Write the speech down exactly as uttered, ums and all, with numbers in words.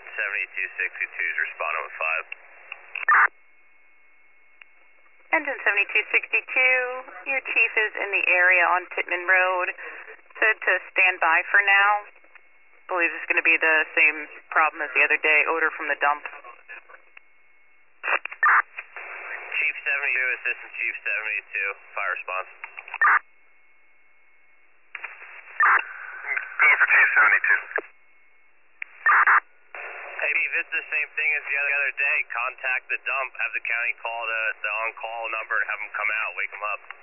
seventy-two sixty-two is responding with five. Engine seventy-two sixty-two, your chief is in the area on Pittman Road. Said to stand by for now. Believe it's going to be the same problem as the other day, odor from the dump. Chief seventy-two, Assistant Chief seventy-two, fire response. Go for Chief seventy-two. Hey, if it's the same thing as the other day, contact the dump, have the county call the, the on-call number and have them come out, wake them up.